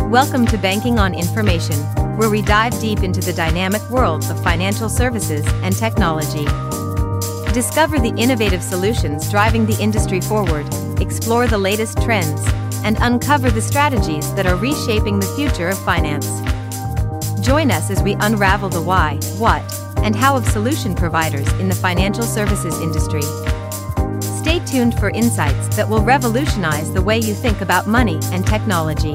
Welcome to Banking on Information, where we dive deep into the dynamic world of financial services and technology. Discover the innovative solutions driving the industry forward, explore the latest trends, and uncover the strategies that are reshaping the future of finance. Join us as we unravel the why, what, and how of solution providers in the financial services industry. Stay tuned for insights that will revolutionize the way you think about money and technology.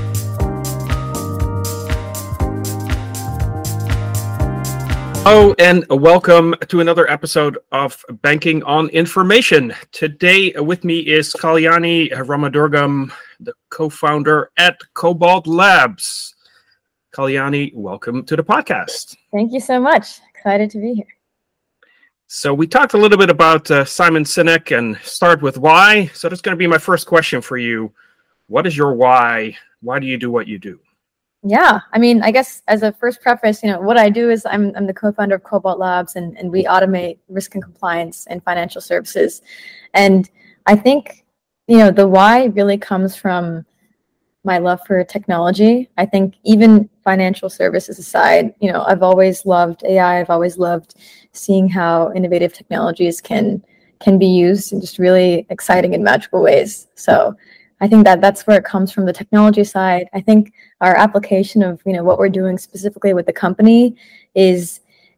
Hello and welcome to another episode of Banking on Information. Today with me is Kalyani Ramadurgam, the co-founder at Cobalt Labs. Kalyani, welcome to the podcast. Thank you so much. Excited to be here. So we talked a little bit about Simon Sinek and start with why. So that's going to be my first question for you. What is your why? Why do you do what you do? Yeah, I mean, I guess as a first preface, what I do is I'm the co-founder of Cobalt Labs, and we automate risk and compliance in financial services. And I think, the why really comes from my love for technology. I think even financial services aside, I've always loved AI. I've always loved seeing how innovative technologies can be used in just really exciting and magical ways. So I think that's where it comes from, the technology side. I think our application of, what we're doing specifically with the company is,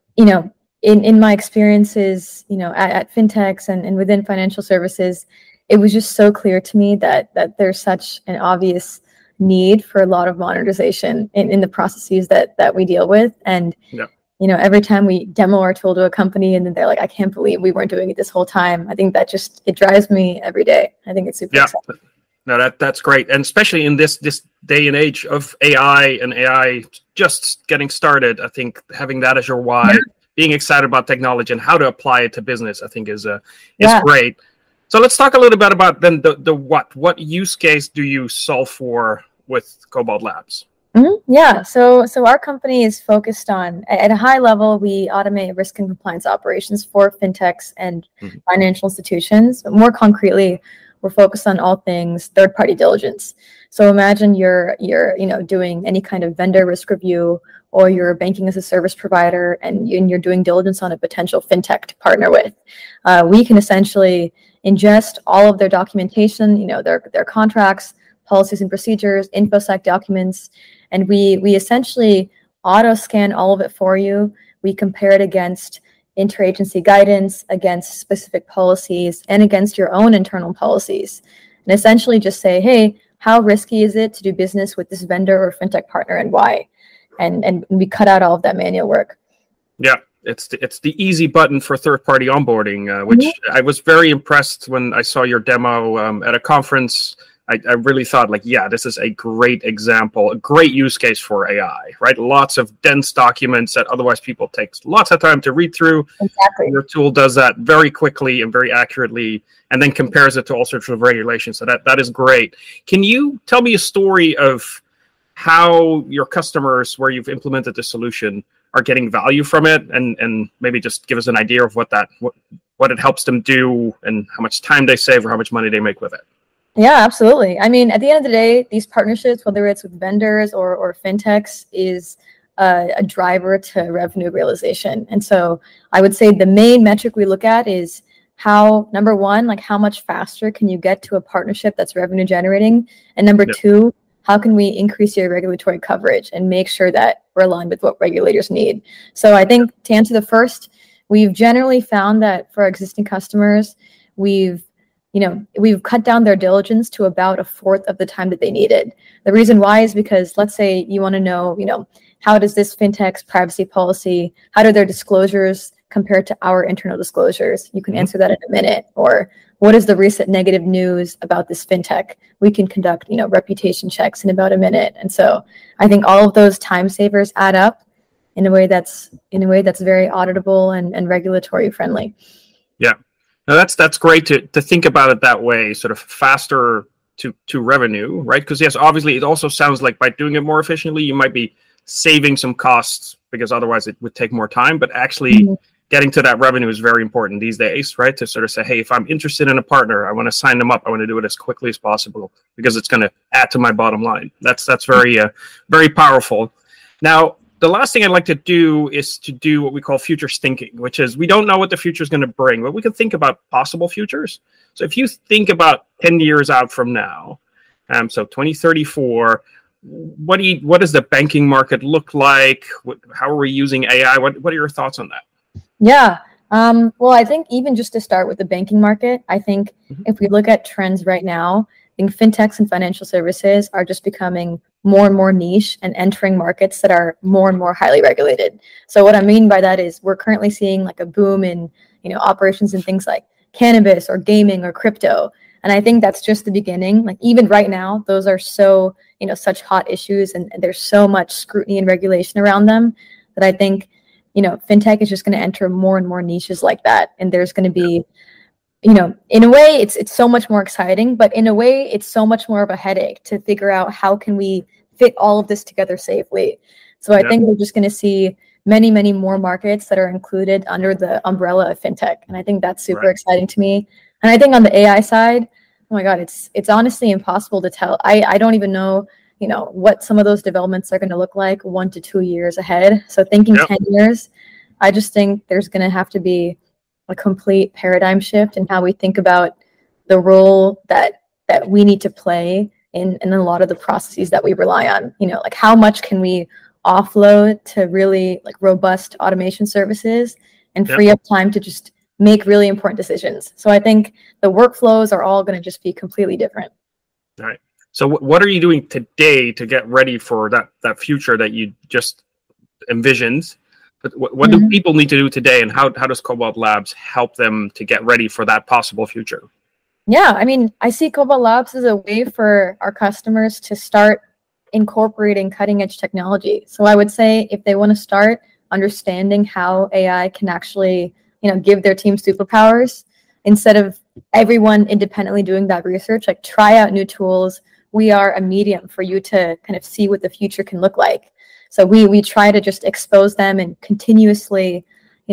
in my experiences, at fintechs and within financial services, it was just so clear to me that there's such an obvious need for a lot of modernization in the processes that we deal with. And, every time we demo our tool to a company and then they're like, I can't believe we weren't doing it this whole time. I think that it drives me every day. I think it's super exciting. No, that's great. And especially in this day and age of AI and AI just getting started, I think having that as your why, being excited about technology and how to apply it to business, I think is great. So let's talk a little bit about then the what. What use case do you solve for with Cobalt Labs? Mm-hmm. Yeah, so our company is focused on, at a high level, we automate risk and compliance operations for fintechs and financial institutions. But more concretely, we're focused on all things third-party diligence. So imagine you're doing any kind of vendor risk review, or you're a banking as a service provider, and you're doing diligence on a potential fintech to partner with. We can essentially ingest all of their documentation, their contracts, policies and procedures, InfoSec documents, and we essentially auto-scan all of it for you. We compare it against interagency guidance, against specific policies, and against your own internal policies. And essentially just say, hey, how risky is it to do business with this vendor or fintech partner, and why? And we cut out all of that manual work. Yeah, it's the easy button for third-party onboarding, which I was very impressed when I saw your demo at a conference. I really thought, this is a great example, a great use case for AI, right? Lots of dense documents that otherwise people take lots of time to read through. Exactly. Your tool does that very quickly and very accurately, and then compares it to all sorts of regulations. So that is great. Can you tell me a story of how your customers, where you've implemented the solution, are getting value from it, and maybe just give us an idea of what it helps them do and how much time they save or how much money they make with it? Yeah, absolutely. I mean, at the end of the day, these partnerships, whether it's with vendors or fintechs, is a driver to revenue realization. And so I would say the main metric we look at is number one, how much faster can you get to a partnership that's revenue generating? And number two, how can we increase your regulatory coverage and make sure that we're aligned with what regulators need? So I think to answer the first, we've generally found that for our existing customers, we've cut down their diligence to about a fourth of the time that they needed. The reason why is because, let's say you want to know, how does this fintech's privacy policy, how do their disclosures compare to our internal disclosures? You can answer that in a minute. Or what is the recent negative news about this fintech? We can conduct, reputation checks in about a minute. And so I think all of those time savers add up in a way that's very auditable and regulatory friendly. Yeah. Now that's great to think about it that way, sort of faster to revenue, right? Because yes, obviously it also sounds like by doing it more efficiently, you might be saving some costs because otherwise it would take more time. But actually, getting to that revenue is very important these days, right? To sort of say, hey, if I'm interested in a partner, I want to sign them up. I want to do it as quickly as possible because it's going to add to my bottom line. That's very very powerful. Now, the last thing I'd like to do is to do what we call future thinking, which is we don't know what the future is going to bring, but we can think about possible futures. So if you think about 10 years out from now, so 2034, what does the banking market look like? How are we using AI? What are your thoughts on that? Yeah. Well, I think even just to start with the banking market, I think if we look at trends right now, I think fintechs and financial services are just becoming more and more niche and entering markets that are more and more highly regulated. So what I mean by that is we're currently seeing like a boom in, operations in things like cannabis or gaming or crypto. And I think that's just the beginning. Like even right now, those are so, such hot issues and there's so much scrutiny and regulation around them that I think, fintech is just going to enter more and more niches like that. And there's going to be, in a way, it's so much more exciting, but in a way, it's so much more of a headache to figure out how can we fit all of this together safely. So I think we're just going to see many, many more markets that are included under the umbrella of fintech. And I think that's super exciting to me. And I think on the AI side, oh my God, it's honestly impossible to tell. I don't even know, what some of those developments are going to look like 1 to 2 years ahead. So thinking 10 years, I just think there's going to have to be a complete paradigm shift in how we think about the role that we need to play in a lot of the processes that we rely on. Like how much can we offload to really like robust automation services and free up time to just make really important decisions. So I think the workflows are all going to just be completely different. All right. So what are you doing today to get ready for that future that you just envisioned? But what do people need to do today, and how does Cobalt Labs help them to get ready for that possible future? Yeah, I mean, I see Cobalt Labs as a way for our customers to start incorporating cutting edge technology. So I would say if they want to start understanding how AI can actually, give their team superpowers, instead of everyone independently doing that research, like try out new tools. We are a medium for you to kind of see what the future can look like. So we try to just expose them and continuously,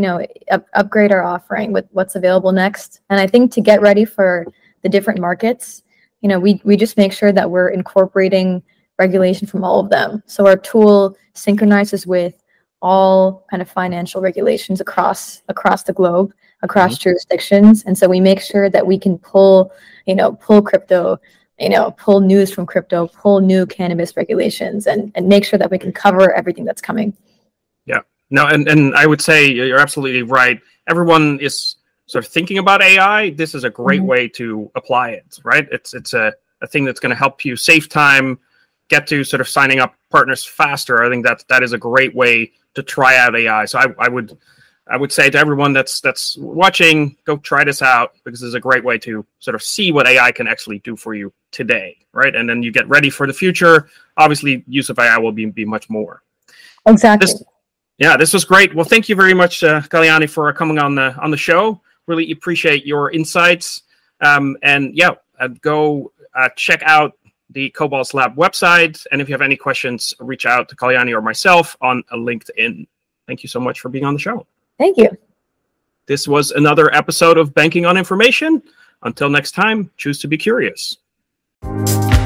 upgrade our offering with what's available next. And I think to get ready for the different markets, we just make sure that we're incorporating regulation from all of them. So our tool synchronizes with all kind of financial regulations across the globe, across jurisdictions. And so we make sure that we can pull crypto, pull news from crypto, pull new cannabis regulations, and make sure that we can cover everything that's coming. Yeah. No, and I would say you're absolutely right. Everyone is sort of thinking about AI. This is a great way to apply it, right? It's a thing that's going to help you save time, get to sort of signing up partners faster. I think that is a great way to try out AI. So I would say to everyone that's watching, go try this out, because it's a great way to sort of see what AI can actually do for you today, right? And then you get ready for the future. Obviously, use of AI will be much more. Exactly. This was great. Well, thank you very much, Kalyani, for coming on the show. Really appreciate your insights. Go check out the Cobalt Lab website. And if you have any questions, reach out to Kalyani or myself on LinkedIn. Thank you so much for being on the show. Thank you. This was another episode of Banking on Information. Until next time, choose to be curious.